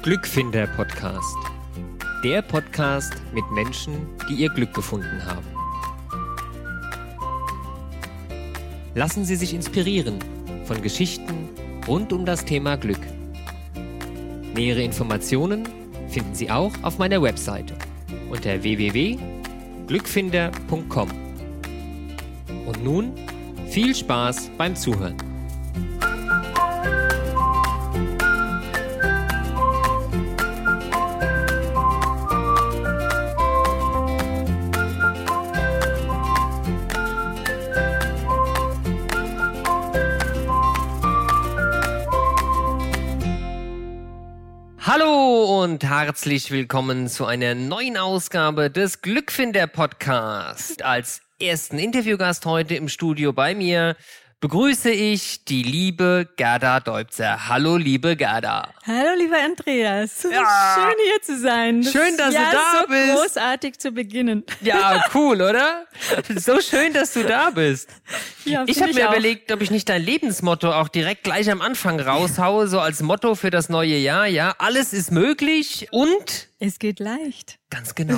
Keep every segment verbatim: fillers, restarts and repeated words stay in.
Glückfinder-Podcast. Der Podcast mit Menschen, die ihr Glück gefunden haben. Lassen Sie sich inspirieren von Geschichten rund um das Thema Glück. Nähere Informationen finden Sie auch auf meiner Webseite unter w w w punkt glückfinder punkt com. Und nun viel Spaß beim Zuhören. Hallo und herzlich willkommen zu einer neuen Ausgabe des Glückfinder-Podcasts. Als ersten Interviewgast heute im Studio bei mir begrüße ich die liebe Gerda Deubzer. Hallo, liebe Gerda. Hallo, lieber Andreas. Ja. Schön, hier zu sein. Das Schön, dass ja, du da so bist. Großartig zu beginnen. Ja, cool, oder? So schön, dass du da bist. Ja, ich habe mir auch. überlegt, ob ich nicht dein Lebensmotto auch direkt gleich am Anfang raushaue, so als Motto für das neue Jahr. Ja, alles ist möglich und... Es geht leicht. Ganz genau.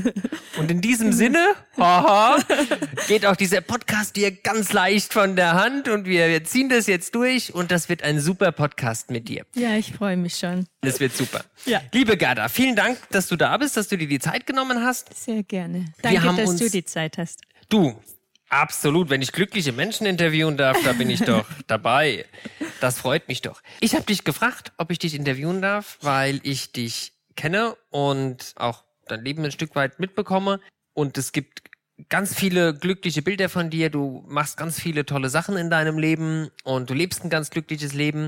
Und in diesem Sinne, haha, geht auch dieser Podcast dir ganz leicht von der Hand und wir, wir ziehen das jetzt durch und das wird ein super Podcast mit dir. Ja, ich freue mich schon. Das wird super. Ja. Liebe Gerda, vielen Dank, dass du da bist, dass du dir die Zeit genommen hast. Sehr gerne. Wir Danke, haben dass uns- du die Zeit hast. Du, absolut. Wenn ich glückliche Menschen interviewen darf, da bin ich doch dabei. Das freut mich doch. Ich habe dich gefragt, ob ich dich interviewen darf, weil ich dich kenne und auch dein Leben ein Stück weit mitbekomme. Und es gibt ganz viele glückliche Bilder von dir. Du machst ganz viele tolle Sachen in deinem Leben und du lebst ein ganz glückliches Leben.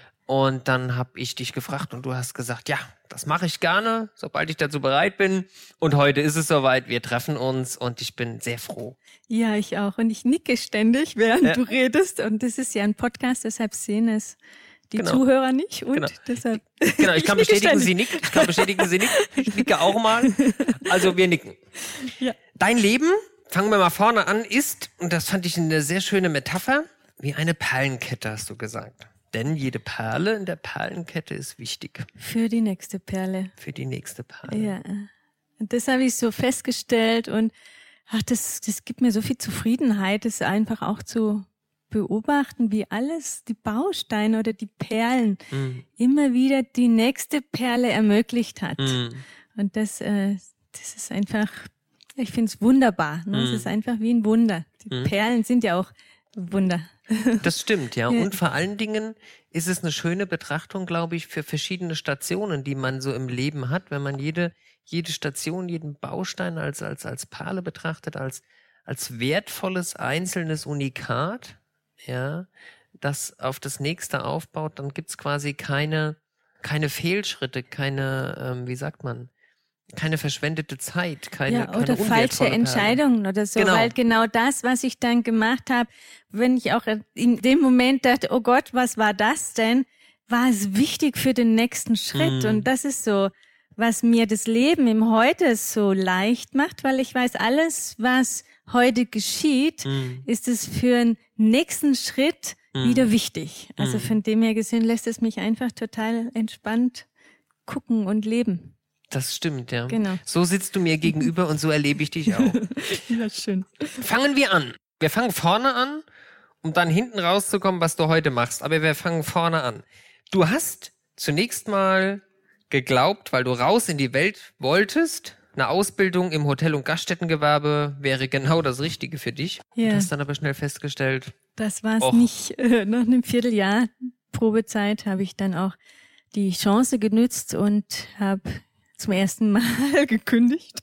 Und dann habe ich dich gefragt und du hast gesagt, ja, das mache ich gerne, sobald ich dazu bereit bin. Und heute ist es soweit, wir treffen uns und ich bin sehr froh. Ja, ich auch. Und ich nicke ständig, während Ja. du redest. Und das ist ja ein Podcast, deshalb sehen es die Genau. Zuhörer nicht. Und Genau. deshalb. Genau, ich kann nicke bestätigen, ständig. sie nickt. Ich kann bestätigen, sie nickt. Ich nicke auch mal. Also wir nicken. Ja. Dein Leben, fangen wir mal vorne an, ist, und das fand ich eine sehr schöne Metapher, wie eine Perlenkette, hast du gesagt. Denn jede Perle in der Perlenkette ist wichtig Für die nächste Perle. für die nächste Perle. Ja, und das habe ich so festgestellt und ach, das, das gibt mir so viel Zufriedenheit, das einfach auch zu beobachten, wie alles, die Bausteine oder die Perlen Mhm. immer wieder die nächste Perle ermöglicht hat. Mhm. Und das, äh, das ist einfach, ich finde es wunderbar. Ne? Es Mhm. ist einfach wie ein Wunder. Die Mhm. Perlen sind ja auch Wunder. Das stimmt, ja. Ja. Und vor allen Dingen ist es eine schöne Betrachtung, glaube ich, für verschiedene Stationen, die man so im Leben hat, wenn man jede, jede Station, jeden Baustein als, als, als Perle betrachtet, als, als wertvolles einzelnes Unikat, ja, das auf das nächste aufbaut, dann gibt's quasi keine, keine Fehlschritte, keine, ähm, wie sagt man, keine verschwendete Zeit, keine, Ja, keine oder falsche unwertvolle Perle. Entscheidungen oder so, Genau. weil genau das, was ich dann gemacht habe, wenn ich auch in dem Moment dachte, oh Gott, was war das denn, war es wichtig für den nächsten Schritt. Mhm. Und das ist so, was mir das Leben im Heute so leicht macht, weil ich weiß, alles, was heute geschieht, Mhm. ist es für einen nächsten Schritt Mhm. wieder wichtig. Also Mhm. von dem her gesehen lässt es mich einfach total entspannt gucken und leben. Das stimmt, ja. Genau. So sitzt du mir gegenüber und so erlebe ich dich auch. Ja, schön. Fangen wir an. Wir fangen vorne an, um dann hinten rauszukommen, was du heute machst. Aber wir fangen vorne an. Du hast zunächst mal geglaubt, weil du raus in die Welt wolltest, eine Ausbildung im Hotel- und Gaststättengewerbe wäre genau das Richtige für dich. Ja. Du hast dann aber schnell festgestellt, Das war es Och. nicht. Äh, nach einem Vierteljahr Probezeit habe ich dann auch die Chance genützt und habe zum ersten Mal gekündigt.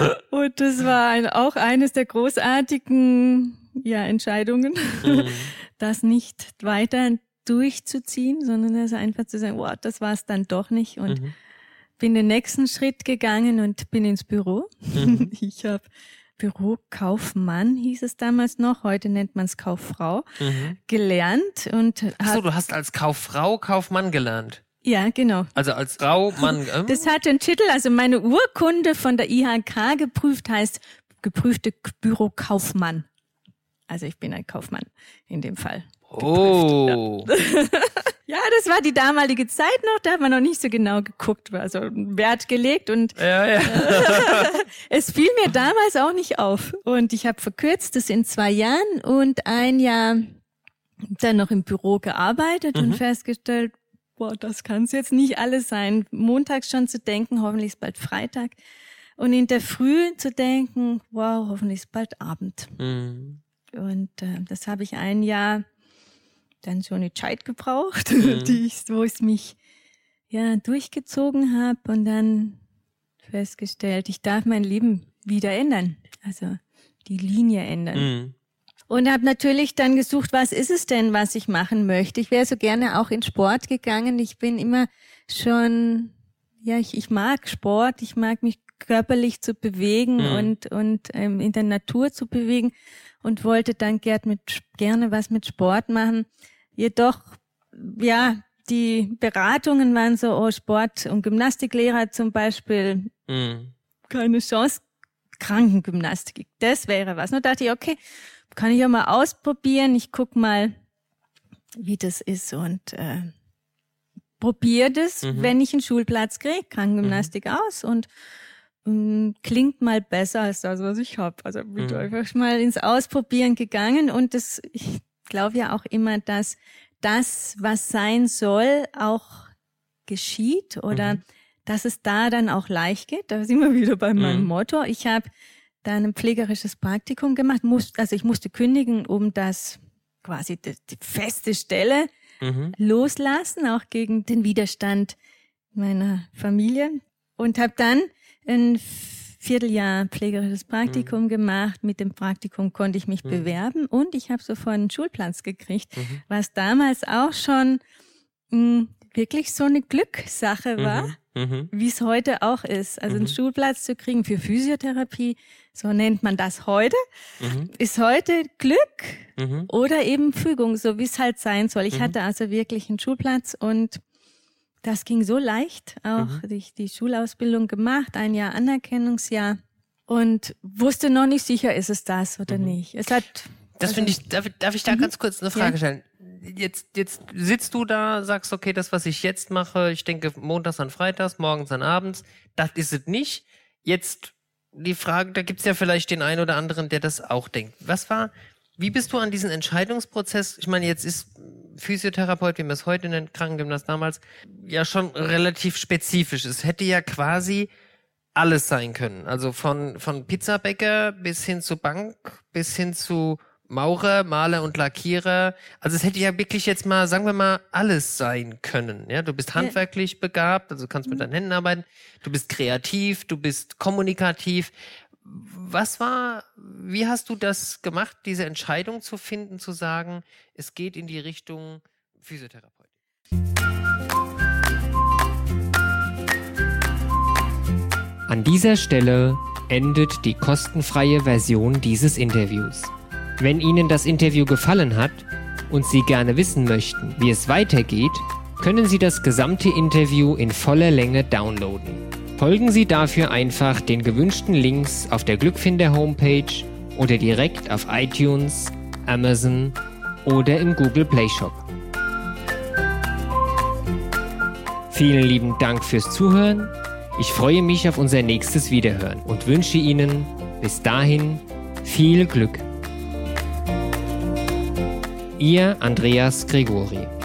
Und das war ein, auch eines der großartigen ja, Entscheidungen, Mhm. das nicht weiter durchzuziehen, sondern das einfach zu sagen, wow, das war es dann doch nicht. Und Mhm. bin den nächsten Schritt gegangen und bin ins Büro. Mhm. Ich habe Bürokaufmann, hieß es damals noch, heute nennt man es Kauffrau, Mhm. gelernt und Ach so, hab, du hast als Kauffrau Kaufmann gelernt. ja, genau. Also als Frau, Mann. Ähm? Das hat den Titel, also meine Urkunde von der I H K geprüft heißt geprüfte Bürokaufmann. Also ich bin ein Kaufmann in dem Fall. Oh. Ja, das war die damalige Zeit noch, da hat man noch nicht so genau geguckt, also Wert gelegt und ja, ja. es fiel mir damals auch nicht auf. Und ich habe verkürzt das in zwei Jahren und ein Jahr dann noch im Büro gearbeitet mhm. und festgestellt, boah, das kann es jetzt nicht alles sein. Montags schon zu denken, hoffentlich ist bald Freitag. Und in der Früh zu denken, wow, hoffentlich ist bald Abend. Mhm. Und äh, das habe ich ein Jahr dann so eine Zeit gebraucht, mhm. die ich, wo ich mich ja durchgezogen habe und dann festgestellt, ich darf mein Leben wieder ändern, also die Linie ändern. Mhm. Und habe natürlich dann gesucht, was ist es denn, was ich machen möchte. Ich wäre so gerne auch in Sport gegangen. Ich bin immer schon, ja, ich, ich mag Sport, ich mag mich körperlich zu bewegen mhm. und und ähm, in der Natur zu bewegen und wollte dann gern mit, gerne was mit Sport machen. Jedoch, ja, die Beratungen waren so, oh, Sport- und Gymnastiklehrer zum Beispiel, mhm. keine Chance, Krankengymnastik, das wäre was. Und da dachte ich, okay, kann ich ja mal ausprobieren, ich guck mal, wie das ist und äh, probiere das, mhm. wenn ich einen Schulplatz kriege, Krankengymnastik mhm. aus und mh, klingt mal besser als das, was ich habe. Also bin mhm. einfach mal ins Ausprobieren gegangen und das, ich glaube ja auch immer, dass das, was sein soll, auch geschieht oder mhm. dass es da dann auch leicht geht. Da sind wir wieder bei meinem mhm. Motto. Ich habe dann ein pflegerisches Praktikum gemacht, muss, also ich musste kündigen, um das quasi die, die feste Stelle mhm. loslassen, auch gegen den Widerstand meiner Familie und habe dann ein Vierteljahr pflegerisches Praktikum mhm. gemacht. Mit dem Praktikum konnte ich mich mhm. bewerben und ich habe sofort einen Schulplatz gekriegt, mhm. was damals auch schon mh, wirklich so eine Glückssache war, mhm. wie es heute auch ist. Also mhm. einen Schulplatz zu kriegen für Physiotherapie, so nennt man das heute, mhm. ist heute Glück mhm. oder eben Fügung, so wie es halt sein soll. Ich mhm. hatte also wirklich einen Schulplatz und das ging so leicht, auch mhm. die, die Schulausbildung gemacht, ein Jahr Anerkennungsjahr und wusste noch nicht sicher, ist es das oder mhm. nicht. Es hat. Das also, finde ich, darf, darf ich da mhm. ganz kurz eine Frage ja. stellen? Jetzt, jetzt sitzt du da, sagst, okay, das, was ich jetzt mache, ich denke montags an freitags, morgens an abends, das ist es nicht. Jetzt die Frage, da gibt's ja vielleicht den einen oder anderen, der das auch denkt. Was war, wie bist du an diesen Entscheidungsprozess, ich meine, jetzt ist Physiotherapeut, wie man es heute nennt, Krankengymnast damals, ja schon relativ spezifisch. Es hätte ja quasi alles sein können. Also von, von Pizzabäcker bis hin zu Bank, bis hin zu Maurer, Maler und Lackierer. Also es hätte ja wirklich jetzt mal, sagen wir mal, alles sein können. Ja, du bist handwerklich ja. begabt, also kannst mit deinen Händen arbeiten. Du bist kreativ, du bist kommunikativ. Was war, wie hast du das gemacht, diese Entscheidung zu finden, zu sagen, es geht in die Richtung Physiotherapeut? An dieser Stelle endet die kostenfreie Version dieses Interviews. Wenn Ihnen das Interview gefallen hat und Sie gerne wissen möchten, wie es weitergeht, können Sie das gesamte Interview in voller Länge downloaden. Folgen Sie dafür einfach den gewünschten Links auf der Glückfinder Homepage oder direkt auf iTunes, Amazon oder im Google Play Shop. Vielen lieben Dank fürs Zuhören. Ich freue mich auf unser nächstes Wiederhören und wünsche Ihnen bis dahin viel Glück. Ihr Andreas Gregori.